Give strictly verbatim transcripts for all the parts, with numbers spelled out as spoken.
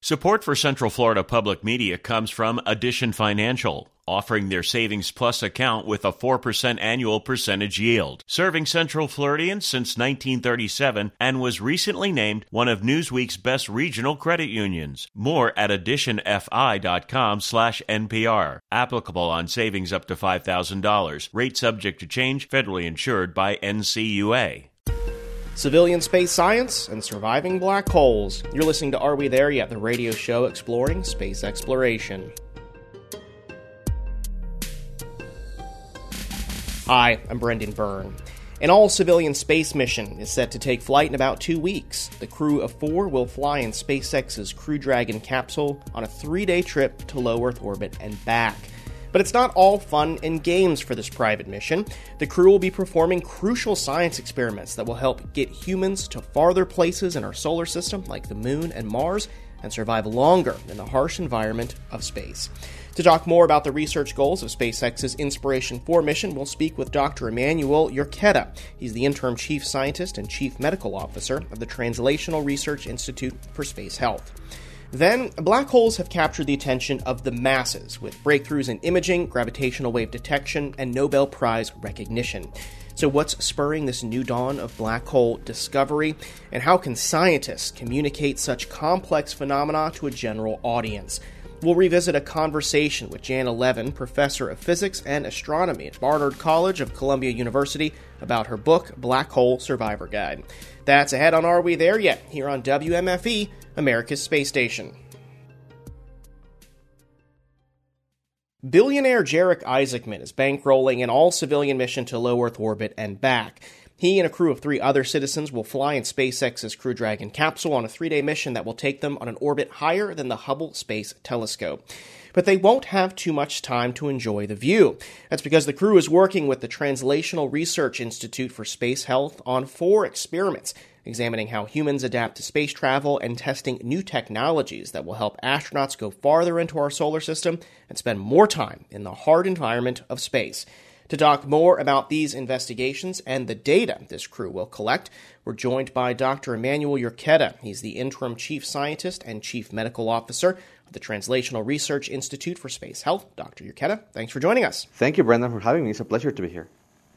Support for Central Florida Public Media comes from Addition Financial, offering their Savings Plus account with a four percent annual percentage yield. Serving Central Floridians since nineteen thirty-seven and was recently named one of Newsweek's best regional credit unions. More at additionfi.com slash NPR. Applicable on savings up to five thousand dollars. Rate subject to change. Federally insured by N C U A. Civilian space science and surviving black holes. You're listening to Are We There Yet? The radio show exploring space exploration. Hi, I'm Brendan Byrne. An all-civilian space mission is set to take flight in about two weeks. The crew of four will fly in SpaceX's Crew Dragon capsule on a three-day trip to low Earth orbit and back. But it's not all fun and games for this private mission. The crew will be performing crucial science experiments that will help get humans to farther places in our solar system, like the Moon and Mars, and survive longer in the harsh environment of space. To talk more about the research goals of SpaceX's Inspiration four mission, we'll speak with Doctor Emanuel Urqueta. He's the interim chief scientist and chief medical officer of the Translational Research Institute for Space Health. Then, black holes have captured the attention of the masses, with breakthroughs in imaging, gravitational wave detection, and Nobel Prize recognition. So what's spurring this new dawn of black hole discovery, and how can scientists communicate such complex phenomena to a general audience? We'll revisit a conversation with Jana Levin, professor of physics and astronomy at Barnard College of Columbia University, about her book, Black Hole Survivor Guide. That's ahead on Are We There Yet? Here on W M F E, America's Space Station. Billionaire Jarek Isaacman is bankrolling an all-civilian mission to low Earth orbit and back. He and a crew of three other citizens will fly in SpaceX's Crew Dragon capsule on a three-day mission that will take them on an orbit higher than the Hubble Space Telescope. But they won't have too much time to enjoy the view. That's because the crew is working with the Translational Research Institute for Space Health on four experiments, examining how humans adapt to space travel and testing new technologies that will help astronauts go farther into our solar system and spend more time in the hard environment of space. To talk more about these investigations and the data this crew will collect, we're joined by Doctor Emanuel Urqueta. He's the interim chief scientist and chief medical officer of the Translational Research Institute for Space Health. Doctor Urqueta, thanks for joining us. Thank you, Brendan, for having me. It's a pleasure to be here.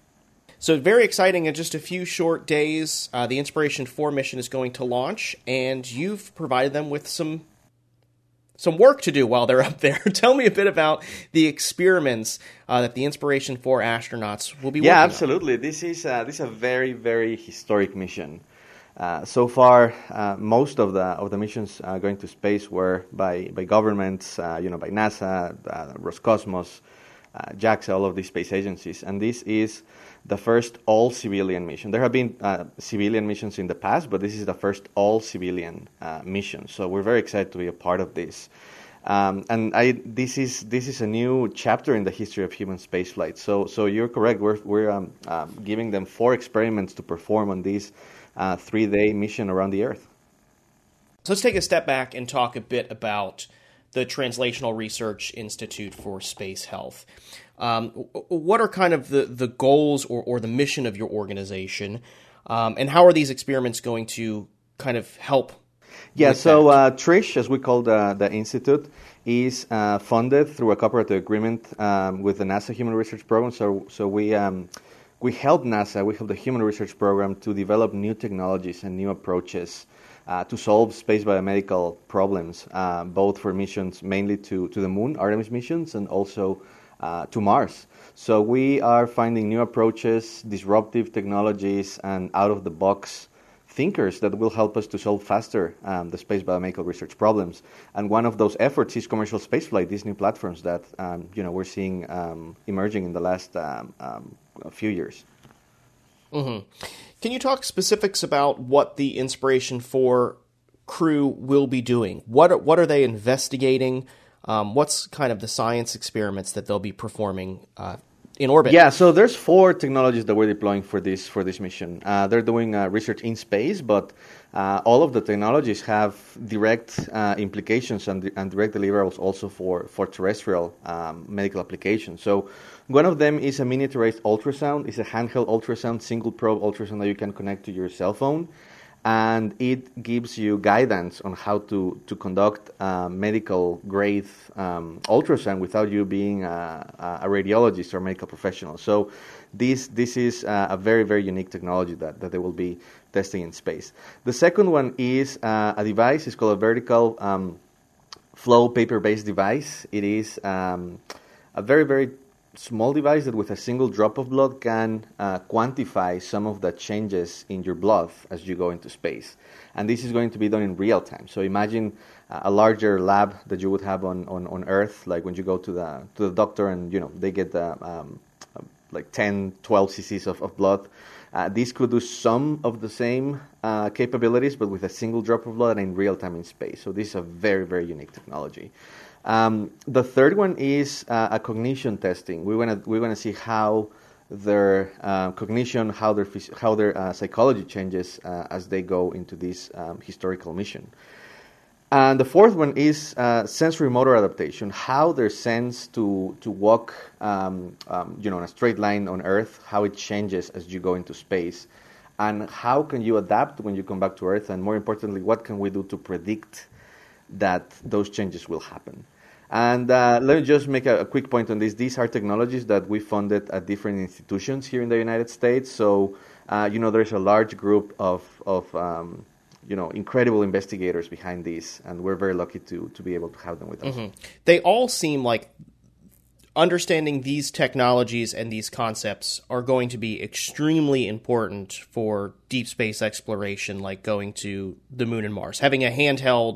So very exciting. In just a few short days, uh, the Inspiration four mission is going to launch, and you've provided them with some some work to do while they're up there. Tell me a bit about the experiments uh, that the Inspiration four astronauts will be yeah, working on. Yeah, absolutely. This is, uh, this is a very, very historic mission. Uh, so far, uh, most of the of the missions uh, going to space were by, by governments, uh, you know, by NASA, uh, Roscosmos, uh, JAXA, all of these space agencies. And this is the first all-civilian mission. There have been uh, civilian missions in the past, but this is the first all-civilian uh, mission. So we're very excited to be a part of this. Um, and I, this is this is a new chapter in the history of human spaceflight. So so you're correct. We're we're um, um, giving them four experiments to perform on this uh, three-day mission around the Earth. So let's take a step back and talk a bit about the Translational Research Institute for Space Health. Um, what are kind of the, the goals or, or the mission of your organization, um, and how are these experiments going to kind of help? Yeah, so uh, TRISH, as we call the, the institute, is uh, funded through a cooperative agreement um, with the NASA Human Research Program. So, so we um, we help NASA, we help the Human Research Program to develop new technologies and new approaches Uh, to solve space biomedical problems, uh, both for missions mainly to, to the Moon, Artemis missions, and also uh, to Mars. So we are finding new approaches, disruptive technologies, and out-of-the-box thinkers that will help us to solve faster um, the space biomedical research problems. And one of those efforts is commercial spaceflight, these new platforms that um, you know we're seeing um, emerging in the last um, um, few years. Mm-hmm. Can you talk specifics about what the Inspiration four crew will be doing? What are, what are they investigating? Um, what's kind of the science experiments that they'll be performing uh, in orbit? Yeah, so there's four technologies that we're deploying for this for this mission. Uh, they're doing uh, research in space, but uh, all of the technologies have direct uh, implications and, and direct deliverables also for, for terrestrial um, medical applications. So one of them is a miniaturized ultrasound. It's a handheld ultrasound, single probe ultrasound that you can connect to your cell phone. and it gives you guidance on how to, to conduct uh, medical grade um, ultrasound without you being a, a radiologist or medical professional. So this this is a very, very unique technology that, that they will be testing in space. The second one is uh, a device. It's called a vertical um, flow paper-based device. It is um, a very, very small device that with a single drop of blood can uh, quantify some of the changes in your blood as you go into space. And this is going to be done in real time. So imagine uh, a larger lab that you would have on, on, on Earth, like when you go to the to the doctor and you know they get the, um, like ten, twelve cc's of, of blood. Uh, this could do some of the same uh, capabilities, but with a single drop of blood and in real time in space. So this is a very, very unique technology. Um, the third one is uh, a cognition testing. We want to we want to see how their uh, cognition, how their how their uh, psychology changes uh, as they go into this um, historical mission. And the fourth one is uh, sensory motor adaptation. How their sense to to walk, um, um, you know, in a straight line on Earth, how it changes as you go into space, and how can you adapt when you come back to Earth, and more importantly, what can we do to predict that those changes will happen. And uh, let me just make a, a quick point on this. These are technologies that we funded at different institutions here in the United States. So, uh, you know, there's a large group of, of um, you know, incredible investigators behind these, and we're very lucky to, to be able to have them with us. Mm-hmm. They all seem like understanding these technologies and these concepts are going to be extremely important for deep space exploration, like going to the moon and Mars. Having a handheld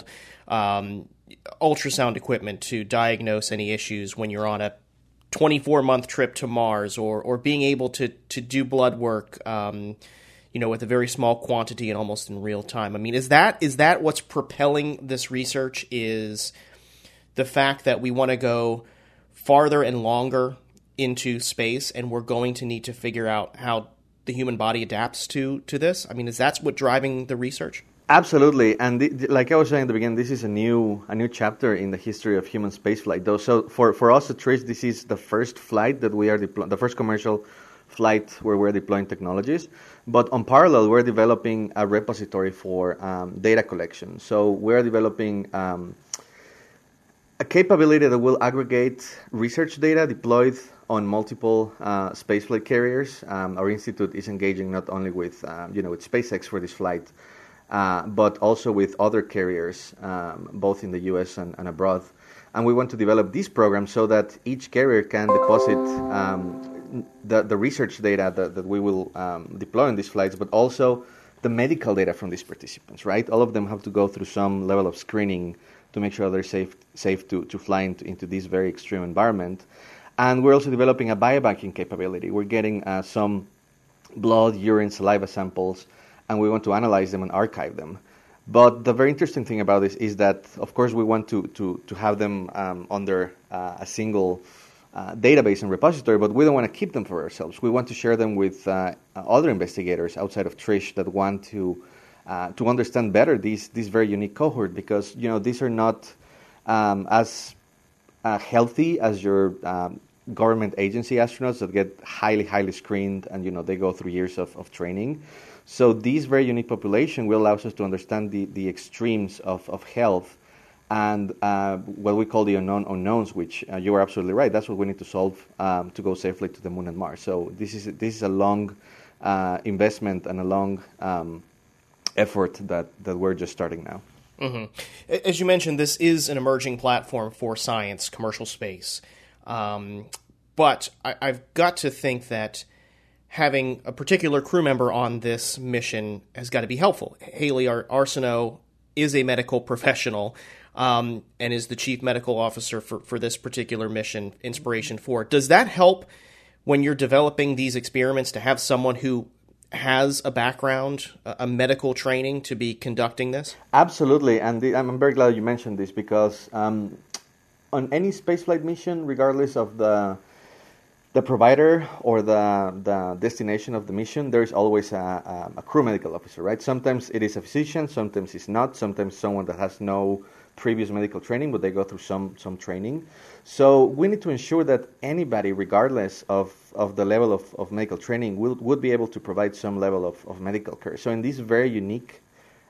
um, ultrasound equipment to diagnose any issues when you're on a twenty-four month trip to Mars, or or being able to, to do blood work, um, you know, with a very small quantity and almost in real time. I mean, is that is that what's propelling this research, is the fact that we want to go farther and longer into space, and we're going to need to figure out how the human body adapts to, to this? I mean, is that what's driving the research? Absolutely, and the, the, like I was saying at the beginning, this is a new a new chapter in the history of human spaceflight. Though, so for, for us at Trish, this is the first flight that we are deploying, the first commercial flight where we're deploying technologies. But on parallel, we're developing a repository for um, data collection. So we're developing um, a capability that will aggregate research data deployed on multiple uh, spaceflight carriers. Um, our institute is engaging not only with um, you know with SpaceX for this flight, Uh, but also with other carriers, um, both in the U S and, and abroad. And we want to develop this program so that each carrier can deposit um, the, the research data that, that we will um, deploy on these flights, but also the medical data from these participants, right? All of them have to go through some level of screening to make sure they're safe safe to, to fly into, into this very extreme environment. And we're also developing a biobanking capability. We're getting uh, some blood, urine, saliva samples, and we want to analyze them and archive them. But the very interesting thing about this is that, of course, we want to, to, to have them um, under uh, a single uh, database and repository, but we don't want to keep them for ourselves. We want to share them with uh, other investigators outside of Trish that want to uh, to understand better these this very unique cohort, because, you know, these are not um, as uh, healthy as your um, government agency astronauts that get highly, highly screened, and, you know, they go through years of, of training. So this very unique population will allow us to understand the, the extremes of, of health and uh, what we call the unknown unknowns, which uh, you are absolutely right. That's what we need to solve um, to go safely to the moon and Mars. So this is this is a long uh, investment and a long um, effort that, that we're just starting now. Mm-hmm. As you mentioned, this is an emerging platform for science, commercial space. Um, but I, I've got to think that having a particular crew member on this mission has got to be helpful. Haley Ar- Arsenault is a medical professional um, and is the chief medical officer for, for this particular mission, Inspiration four. Does that help when you're developing these experiments to have someone who has a background, a medical training, to be conducting this? Absolutely, and the, I'm very glad you mentioned this, because um, on any spaceflight mission, regardless of the the provider or the the destination of the mission, there's always a, a, a crew medical officer, right? Sometimes it is a physician, sometimes it's not, sometimes someone that has no previous medical training, but they go through some some training. So we need to ensure that anybody, regardless of, of the level of, of medical training, will would be able to provide some level of, of medical care. So in this very unique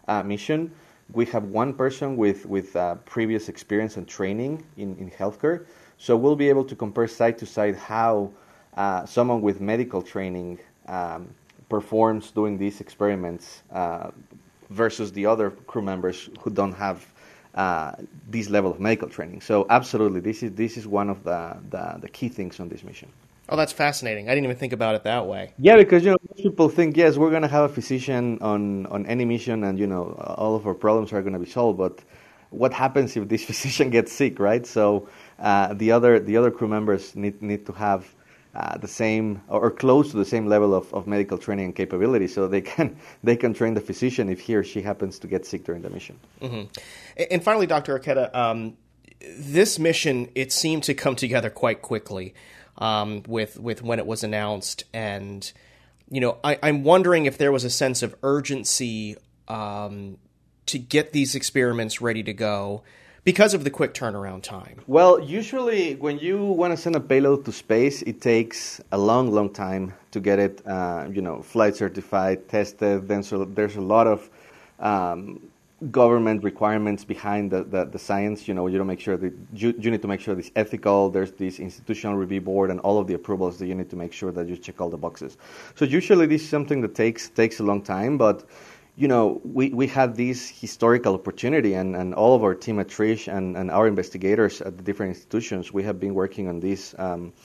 uh, mission. We have one person with, with uh, previous experience and training in, in healthcare. So we'll be able to compare side to side how uh, someone with medical training um, performs doing these experiments uh, versus the other crew members who don't have uh, this level of medical training. So absolutely, this is this is one of the, the, the key things on this mission. Oh, that's fascinating. I didn't even think about it that way. Yeah, because, you know, most people think, yes, we're going to have a physician on, on any mission and, you know, all of our problems are going to be solved. But what happens if this physician gets sick, right? So uh, the other the other crew members need need to have uh, the same or close to the same level of, of medical training and capability, so they can they can train the physician if he or she happens to get sick during the mission. Mm-hmm. And finally, Doctor Urqueta, um, this mission, it seemed to come together quite quickly. Um, with with when it was announced, and you know, I, I'm wondering if there was a sense of urgency um, to get these experiments ready to go because of the quick turnaround time. Well, usually when you want to send a payload to space, it takes a long, long time to get it, uh, you know, flight certified, tested. Then so there's a lot of um, government requirements behind the, the, the science. You know, you don't make sure that you, you need to make sure it's ethical. There's this institutional review board and all of the approvals that you need to make sure that you check all the boxes. So usually this is something that takes takes a long time, but you know, we, we had this historical opportunity, and, and all of our team at Trish and, and our investigators at the different institutions, we have been working on this, um,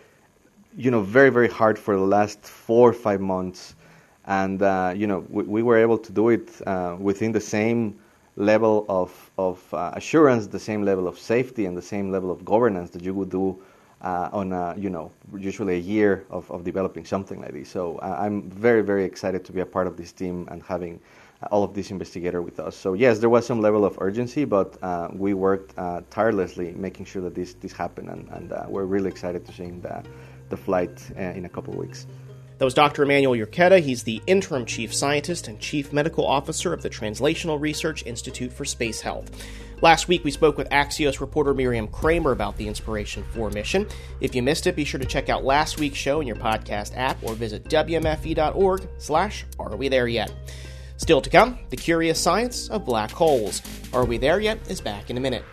you know, very, very hard for the last four or five months. And, uh, you know, we, we were able to do it uh, within the same level of, of uh, assurance, the same level of safety, and the same level of governance that you would do uh, on, a, you know, usually a year of, of developing something like this. So uh, I'm very, very excited to be a part of this team and having all of these investigators with us. So yes, there was some level of urgency, but uh, we worked uh, tirelessly making sure that this, this happened, and, and uh, we're really excited to see the, the flight uh, in a couple of weeks. That was Doctor Emmanuel Urqueta. He's the Interim Chief Scientist and Chief Medical Officer of the Translational Research Institute for Space Health. Last week, we spoke with Axios reporter Miriam Kramer about the Inspiration four mission. If you missed it, be sure to check out last week's show in your podcast app or visit W M F E dot org slash Are We There Yet? Still to come, the curious science of black holes. Are We There Yet? Is back in a minute.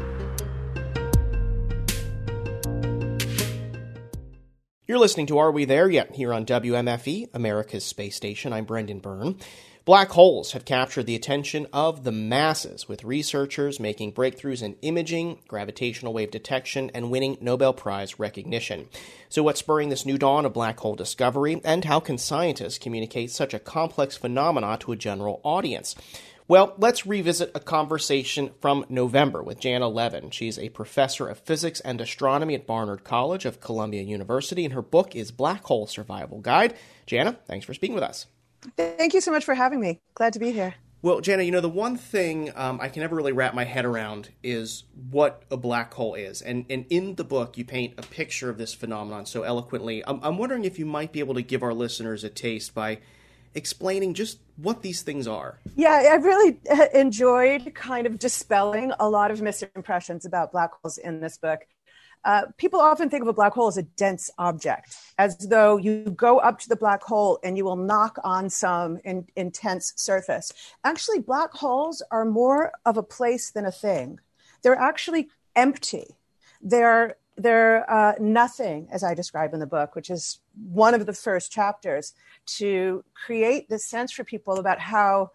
You're listening to Are We There Yet? Here on W M F E, America's Space Station. I'm Brendan Byrne. Black holes have captured the attention of the masses, with researchers making breakthroughs in imaging, gravitational wave detection, and winning Nobel Prize recognition. So what's spurring this new dawn of black hole discovery, and how can scientists communicate such a complex phenomena to a general audience? Well, let's revisit a conversation from November with Jana Levin. She's a professor of physics and astronomy at Barnard College of Columbia University, and her book is Black Hole Survival Guide. Jana, thanks for speaking with us. Thank you so much for having me. Glad to be here. Well, Jana, you know, the one thing um, I can never really wrap my head around is what a black hole is. And, and in the book, you paint a picture of this phenomenon so eloquently. I'm, I'm wondering if you might be able to give our listeners a taste by explaining just what these things are. Yeah, I've really enjoyed kind of dispelling a lot of misimpressions about black holes in this book. Uh, people often think of a black hole as a dense object, as though you go up to the black hole and you will knock on some in, intense surface. Actually, black holes are more of a place than a thing. They're actually empty. They're they're uh, nothing, as I describe in the book, which is one of the first chapters, to create this sense for people about how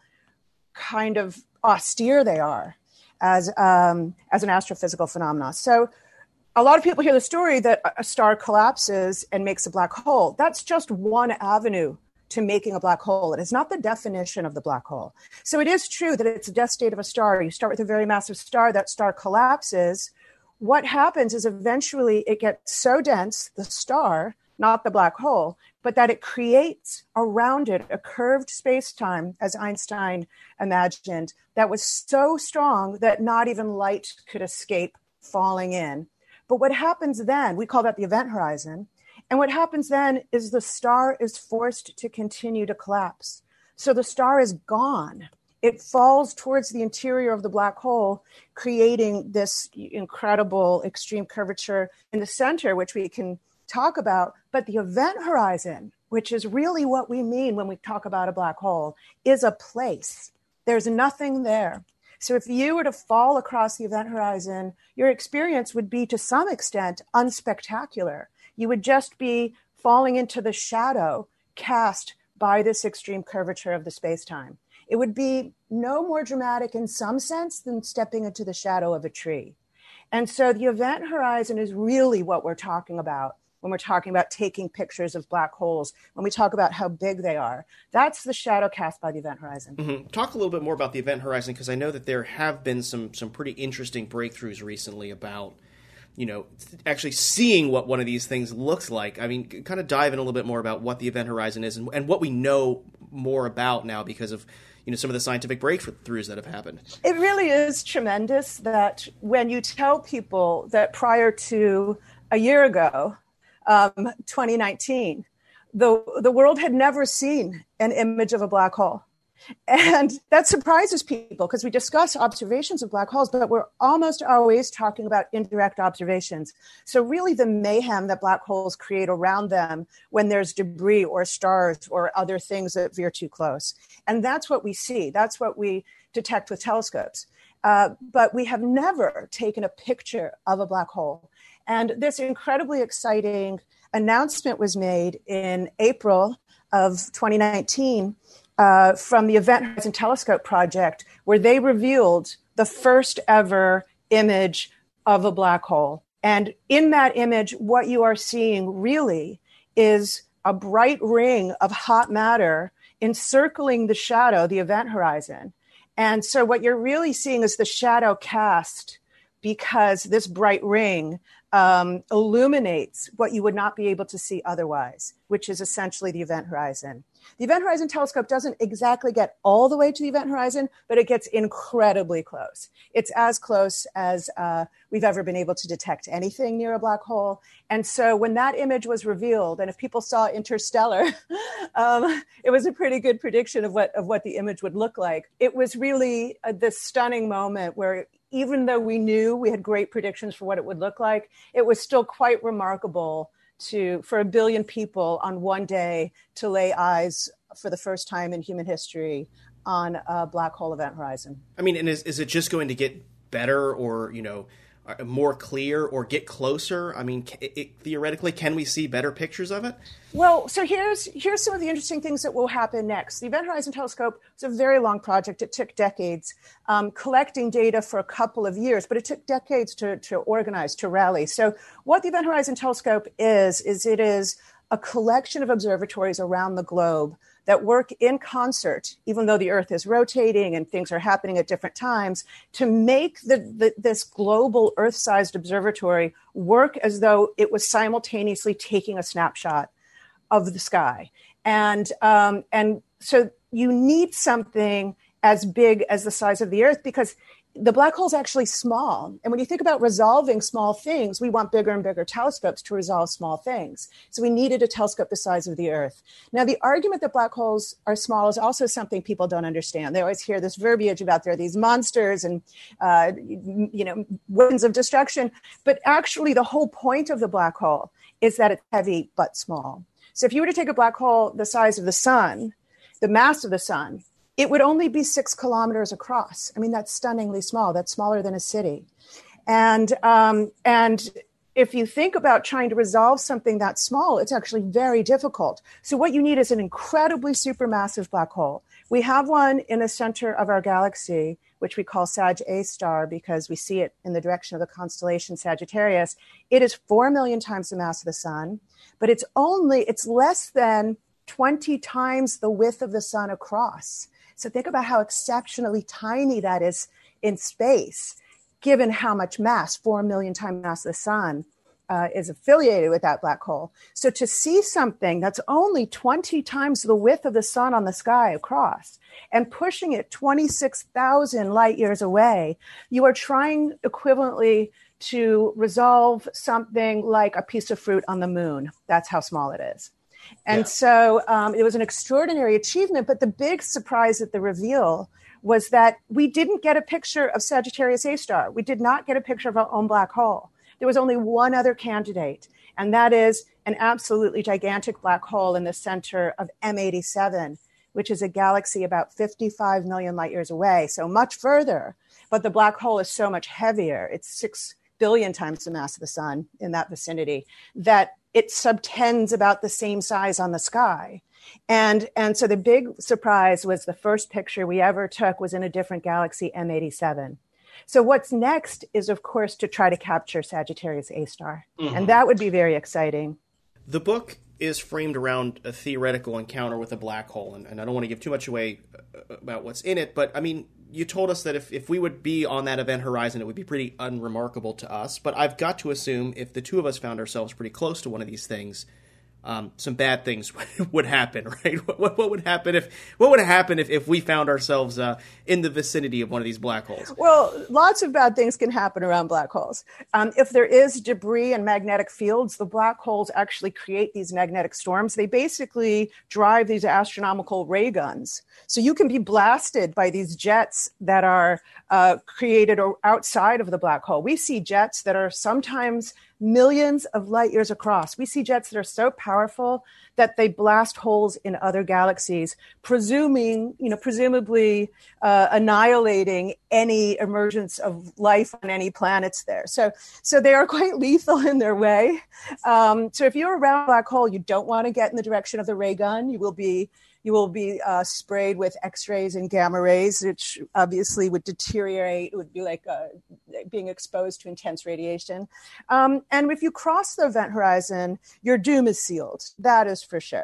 kind of austere they are as um, as an astrophysical phenomenon. So a lot of people hear the story that a star collapses and makes a black hole. That's just one avenue to making a black hole. It is not the definition of the black hole. So it is true that it's a death state of a star. You start with a very massive star, that star collapses. What happens is eventually it gets so dense, the star, not the black hole, but that it creates around it a curved space-time, as Einstein imagined, that was so strong that not even light could escape falling in. But what happens then, we call that the event horizon. And what happens then is the star is forced to continue to collapse. So the star is gone. It falls towards the interior of the black hole, creating this incredible extreme curvature in the center, which we can talk about. But the event horizon, which is really what we mean when we talk about a black hole, is a place. There's nothing there. So if you were to fall across the event horizon, your experience would be to some extent unspectacular. You would just be falling into the shadow cast by this extreme curvature of the space-time. It would be no more dramatic in some sense than stepping into the shadow of a tree. And so the event horizon is really what we're talking about when we're talking about taking pictures of black holes, when we talk about how big they are. That's the shadow cast by the event horizon. Mm-hmm. Talk a little bit more about the event horizon, because I know that there have been some some pretty interesting breakthroughs recently about, you know, actually seeing what one of these things looks like. I mean, kind of dive in a little bit more about what the event horizon is and, and what we know more about now because of, you know, some of the scientific breakthroughs that have happened. It really is tremendous that when you tell people that prior to a year ago, um, twenty nineteen, the the world had never seen an image of a black hole. And that surprises people because we discuss observations of black holes, but we're almost always talking about indirect observations. So really the mayhem that black holes create around them when there's debris or stars or other things that veer too close. And that's what we see. That's what we detect with telescopes. Uh, but we have never taken a picture of a black hole. And this incredibly exciting announcement was made in April of twenty nineteen Uh, from the Event Horizon Telescope Project, where they revealed the first ever image of a black hole. And in that image, what you are seeing really is a bright ring of hot matter encircling the shadow, the event horizon. And so what you're really seeing is the shadow cast because this bright ring um, illuminates what you would not be able to see otherwise, which is essentially the event horizon. The Event Horizon Telescope doesn't exactly get all the way to the event horizon, but it gets incredibly close. It's as close as uh, we've ever been able to detect anything near a black hole. And so when that image was revealed, and if people saw Interstellar, um, it was a pretty good prediction of what, of what the image would look like. It was really uh, this stunning moment where even though we knew we had great predictions for what it would look like, it was still quite remarkable to for a billion people on one day to lay eyes for the first time in human history on a black hole event horizon. I mean, and is, is it just going to get better or, you know, more clear or get closer? I mean, it, it, theoretically, can we see better pictures of it? Well, so here's here's some of the interesting things that will happen next. The Event Horizon Telescope was a very long project. It took decades, um, collecting data for a couple of years, but it took decades to, to organize, to rally. So what the Event Horizon Telescope is, is it is a collection of observatories around the globe that work in concert, even though the Earth is rotating and things are happening at different times, to make the, the, this global Earth-sized observatory work as though it was simultaneously taking a snapshot of the sky. And, um, and so you need something as big as the size of the Earth because the black hole is actually small. And when you think about resolving small things, we want bigger and bigger telescopes to resolve small things. So we needed a telescope the size of the Earth. Now, the argument that black holes are small is also something people don't understand. They always hear this verbiage about there are these monsters and, uh, you know, weapons of destruction. But actually, the whole point of the black hole is that it's heavy but small. So if you were to take a black hole the size of the sun, the mass of the sun, it would only be six kilometers across. I mean, that's stunningly small. That's smaller than a city. And um, and if you think about trying to resolve something that small, it's actually very difficult. So what you need is an incredibly supermassive black hole. We have one in the center of our galaxy, which we call Sag A star because we see it in the direction of the constellation Sagittarius. It is four million times the mass of the sun, but it's only, it's less than twenty times the width of the sun across. So think about how exceptionally tiny that is in space, given how much mass, four million times mass of the sun, uh, is affiliated with that black hole. So to see something that's only twenty times the width of the sun on the sky across and pushing it twenty-six thousand light years away, you are trying equivalently to resolve something like a piece of fruit on the moon. That's how small it is. And yeah. so um, it was an extraordinary achievement. But the big surprise at the reveal was that we didn't get a picture of Sagittarius A star. We did not get a picture of our own black hole. There was only one other candidate, and that is an absolutely gigantic black hole in the center of M eighty-seven, which is a galaxy about fifty-five million light years away, so much further. But the black hole is so much heavier. It's six billion times the mass of the sun in that vicinity, that it subtends about the same size on the sky. And, and so the big surprise was the first picture we ever took was in a different galaxy, M eighty-seven. So what's next is, of course, to try to capture Sagittarius A star. Mm-hmm. And that would be very exciting. The book is framed around a theoretical encounter with a black hole. And, and I don't want to give too much away about what's in it, but I mean, you told us that if, if we would be on that event horizon, it would be pretty unremarkable to us. But I've got to assume if the two of us found ourselves pretty close to one of these things, Um, some bad things would happen, right? What, what, what would happen if what would happen if, if we found ourselves uh, in the vicinity of one of these black holes? Well, lots of bad things can happen around black holes. Um, if there is debris and magnetic fields, the black holes actually create these magnetic storms. They basically drive these astronomical ray guns. So you can be blasted by these jets that are uh, created outside of the black hole. We see jets that are sometimes millions of light years across. We see jets that are so powerful that they blast holes in other galaxies, presuming, you know, presumably uh, annihilating any emergence of life on any planets there. So, so they are quite lethal in their way. Um, so if you're around a black hole, you don't want to get in the direction of the ray gun. You will be You will be uh, sprayed with X-rays and gamma rays, which obviously would deteriorate. It would be like uh, being exposed to intense radiation. Um, and if you cross the event horizon, your doom is sealed. That is for sure.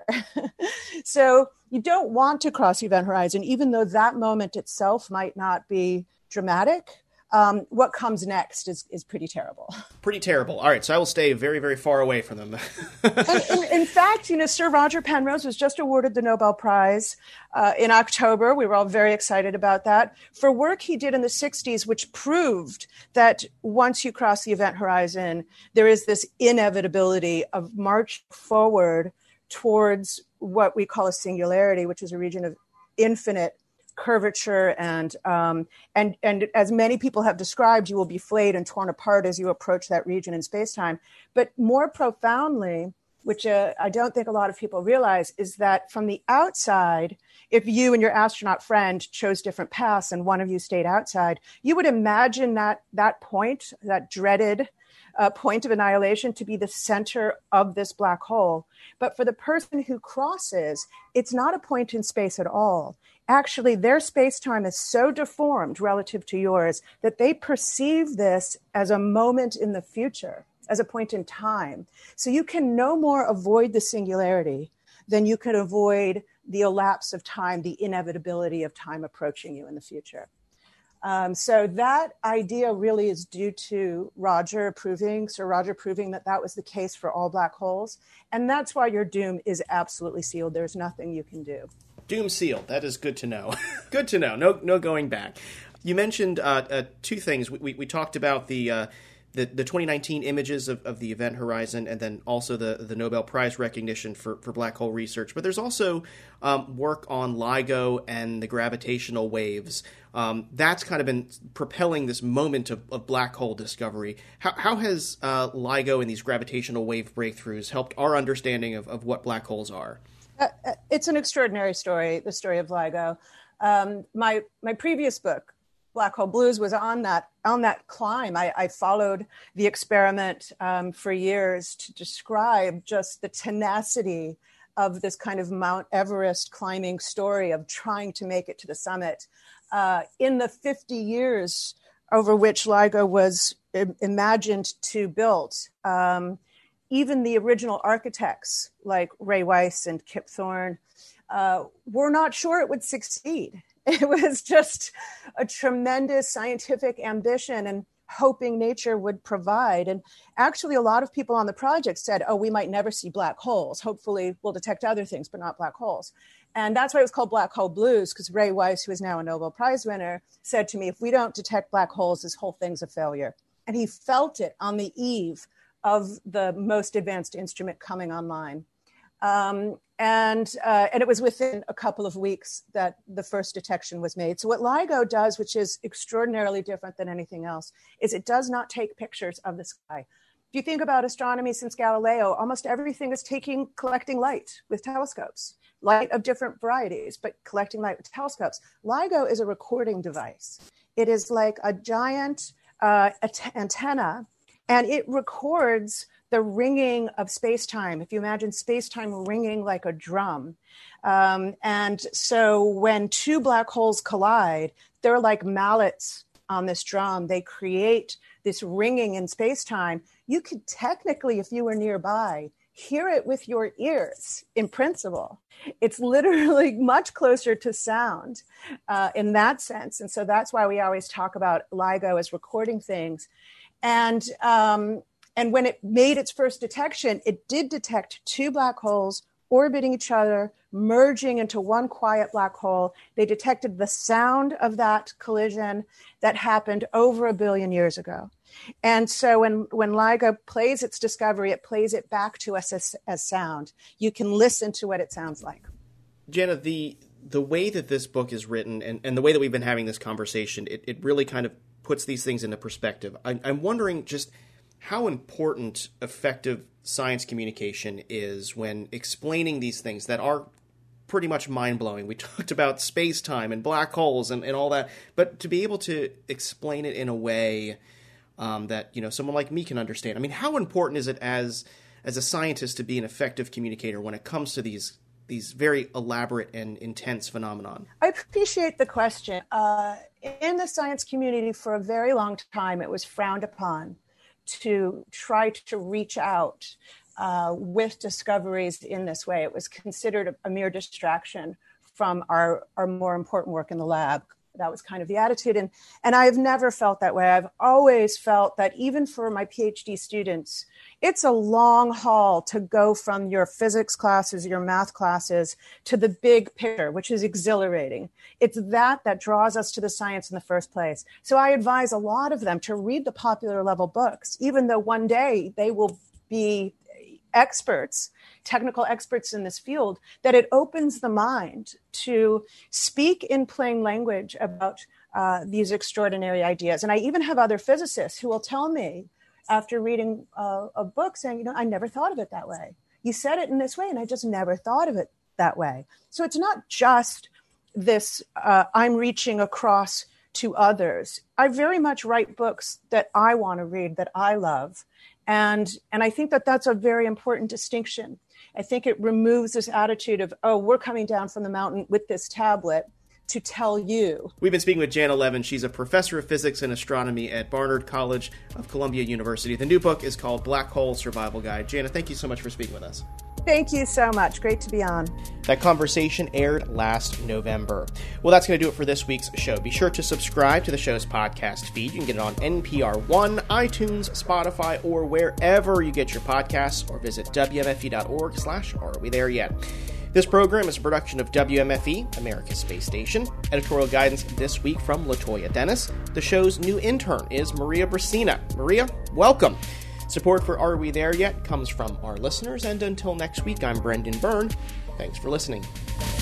So you don't want to cross the event horizon, even though that moment itself might not be dramatic. Um, what comes next is, is pretty terrible. Pretty terrible. All right, so I will stay very, very far away from them. and, in, in fact, you know, Sir Roger Penrose was just awarded the Nobel Prize uh, in October. We were all very excited about that for work he did in the sixties, which proved that once you cross the event horizon, there is this inevitability of march forward towards what we call a singularity, which is a region of infinite curvature, and um, and and as many people have described, you will be flayed and torn apart as you approach that region in space-time. But more profoundly, which uh, I don't think a lot of people realize, is that from the outside, if you and your astronaut friend chose different paths and one of you stayed outside, you would imagine that that point, that dreaded uh, point of annihilation, to be the center of this black hole. But for the person who crosses, it's not a point in space at all. Actually, their space-time is so deformed relative to yours that they perceive this as a moment in the future, as a point in time. So you can no more avoid the singularity than you could avoid the elapse of time, the inevitability of time approaching you in the future. Um, so that idea really is due to Roger proving, Sir Roger proving that that was the case for all black holes. And that's why your doom is absolutely sealed. There's nothing you can do. Doom sealed. That is good to know. Good to know. No, no going back. You mentioned uh, uh, two things. We, we, we talked about the, uh, the the twenty nineteen images of, of the event horizon, and then also the, the Nobel Prize recognition for, for black hole research. But there's also um, work on LIGO and the gravitational waves. Um, that's kind of been propelling this moment of, of black hole discovery. How, how has uh, LIGO and these gravitational wave breakthroughs helped our understanding of, of what black holes are? Uh, it's an extraordinary story, the story of LIGO. Um, my my previous book, Black Hole Blues, was on that on that climb. I, I followed the experiment um, for years to describe just the tenacity of this kind of Mount Everest climbing story of trying to make it to the summit. Uh, in the fifty years over which LIGO was im- imagined to build, um, even the original architects like Ray Weiss and Kip Thorne uh, were not sure it would succeed. It was just a tremendous scientific ambition and hoping nature would provide. And actually, a lot of people on the project said, oh, we might never see black holes. Hopefully, we'll detect other things, but not black holes. And that's why it was called Black Hole Blues, because Ray Weiss, who is now a Nobel Prize winner, said to me, if we don't detect black holes, this whole thing's a failure. And he felt it on the eve of the most advanced instrument coming online. Um, and, uh, and it was within a couple of weeks that the first detection was made. So what LIGO does, which is extraordinarily different than anything else, is it does not take pictures of the sky. If you think about astronomy since Galileo, almost everything is taking, collecting light with telescopes, light of different varieties, but collecting light with telescopes. LIGO is a recording device. It is like a giant uh, antenna, and it records the ringing of space-time. If you imagine space-time ringing like a drum. Um, and so when two black holes collide, they're like mallets on this drum. They create this ringing in space-time. You could technically, if you were nearby, hear it with your ears in principle. It's literally much closer to sound uh, in that sense. And so that's why we always talk about LIGO as recording things. And um, And when it made its first detection, it did detect two black holes orbiting each other, merging into one quiet black hole. They detected the sound of that collision that happened over a billion years ago. And so when, when LIGO plays its discovery, it plays it back to us as, as sound. You can listen to what it sounds like. Jana, the the way that this book is written and, and the way that we've been having this conversation, it, it really kind of puts these things into perspective. I, I'm wondering just how important effective science communication is when explaining these things that are pretty much mind-blowing. We talked about space-time and black holes and, and all that, but to be able to explain it in a way um, that, you know, someone like me can understand. I mean, how important is it as as a scientist to be an effective communicator when it comes to these these very elaborate and intense phenomenon? I appreciate the question. Uh, in the science community for a very long time, it was frowned upon to try to reach out uh, with discoveries in this way. It was considered a, a mere distraction from our, our more important work in the lab. That was kind of the attitude. And, and I've never felt that way. I've always felt that even for my PhD students, it's a long haul to go from your physics classes, your math classes, to the big picture, which is exhilarating. It's that that draws us to the science in the first place. So I advise a lot of them to read the popular level books, even though one day they will be experts, technical experts in this field, that it opens the mind to speak in plain language about uh, these extraordinary ideas. And I even have other physicists who will tell me, after reading uh, a book, saying, you know, I never thought of it that way. You said it in this way, and I just never thought of it that way. So it's not just this, uh, I'm reaching across to others. I very much write books that I want to read, that I love. And, and I think that that's a very important distinction. I think it removes this attitude of, oh, we're coming down from the mountain with this tablet to tell you. We've been speaking with Jana Levin. She's a professor of physics and astronomy at Barnard College of Columbia University. The new book is called Black Hole Survival Guide. Jana, thank you so much for speaking with us. Thank you so much. Great to be on. That conversation aired last November. Well, that's going to do it for this week's show. Be sure to subscribe to the show's podcast feed. You can get it on N P R One, iTunes, Spotify, or wherever you get your podcasts, or visit W M F E dot org slash Are We There Yet? This program is a production of W M F E, America's Space Station. Editorial guidance this week from LaToya Dennis. The show's new intern is Maria Brasina. Maria, welcome. Support for Are We There Yet comes from our listeners, and until next week, I'm Brendan Byrne. Thanks for listening.